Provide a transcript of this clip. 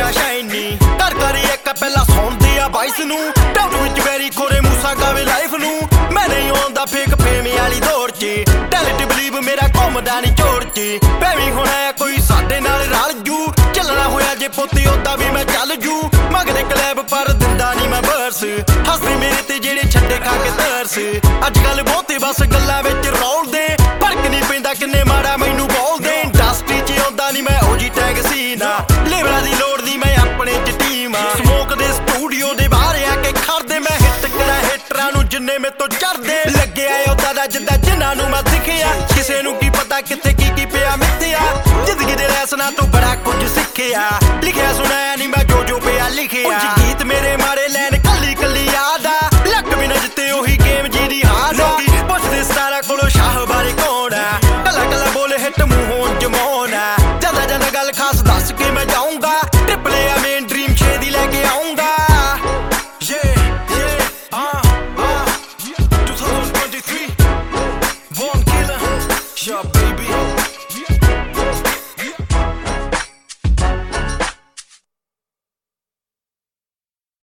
ਮੇਰਾ ਸ਼ਾਈਨੀ ਕਰ ਕਰ ਇੱਕ ਪਹਿਲਾਂ ਸੁਣਦੇ ਆ ਵਾਇਸ ਨੂੰ ਟਾਊਨ ਵਿੱਚ ਵੈਰੀ ਖੋਰੇ ਮੂਸਾ ਗਾਵੇ ਲਾਈਫ ਨੂੰ ਮੈਂ ਨਹੀਂ ਆਉਂਦਾ ਫੇਕ ਫੇਮ ਵਾਲੀ ਦੌੜ 'ਚ ਟੈਲੈਂਟ ਬਲੀਵ ਮੇਰਾ ਘੁੰਮਦਾ ਨਹੀਂ ਝੋੜ 'ਚ ਪੈਵੀ ਹੋਣਾ ਕੋਈ ਸਾਡੇ ਨਾਲ ਰਲ ਜੂ ਚੱਲਣਾ ਹੋਇਆ ਜੇ ਪੋਤੀ ਉਦਾਂ ਵੀ ਮੈਂ ਚੱਲ ਜੂ ਮੰਗਦੇ ਕਲੈਬ ਪਰ ਦਿੰਦਾ ਨਹੀਂ ਮੈਂ ਬਰਸ ਹੱਸਦੇ ਮੇਰੇ ਤੇ ਜਿਹੜੇ ਛੱਡੇ ਖਾ ਕੇ ਤਰਸ ਅੱਜ ਕੱਲ ਬਹੁਤੇ ਬਸ ਗੱਲਾਂ ਵਿੱਚ ਰੌਲਦੇ ਫਰਕ ਨਹੀਂ ਪੈਂਦਾ ਕਿੰਨੇ ਮਾੜਾ ਮੈਨੂੰ ਬੋਲਦੇ ਇੰਡਸਟਰੀ 'ਚ ਆਉਂਦਾ ਨਹੀਂ ਮੈਂ ਉਹ ਜੀ ਟੈਗ ਸੀ ਨਾ ਲੇਬਰਾਂ ਦੀ ਲੋੜ ਦੀ ਮੈਂ ਆਪਣੇ 'ਚ ਟੀਮ ਆ ਸਮੋਕ ਦੇ ਸਟੂਡੀਓ ਦੇ ਬਾਹਰ ਆ ਕੇ ਖੜਦੇ ਮੈਂ ਹਿੱਟ ਕਰਾਂ ਹਿੱਟਰਾਂ ਨੂੰ ਜਿੰਨੇ ਮੇਰੇ ਤੋਂ ਚੜਦੇ ਲੱਗਿਆ ਉਦਾਂ ਦਾ ਜਿੱਦਾਂ ਜਿਨ੍ਹਾਂ ਨੂੰ ਮੈਂ ਦਿਖਿਆ ਕਿਸੇ ਨੂੰ ਕੀ ਪਤਾ ਕਿੱਥੇ ਕੀ ਪਿਆ ਮਿੱਥਿਆ ਜ਼ਿੰਦਗੀ ਦੇ ਲੈਸਨਾਂ ਤੋਂ ਬੜਾ ਕੁਝ ਸਿੱਖਿਆ ਲਿਖਿਆ ਸੁਣਾਇਆ ਨਹੀਂ ਮੈਂ ਜੋ ਪਿਆ ਲਿਖਿਆ ਗੀਤ ਮੇਰੇ ਮਾਰੇ ਲੈਣ ਕੱਲੀ ਕੱਲੀ ਯਾਦ ਆ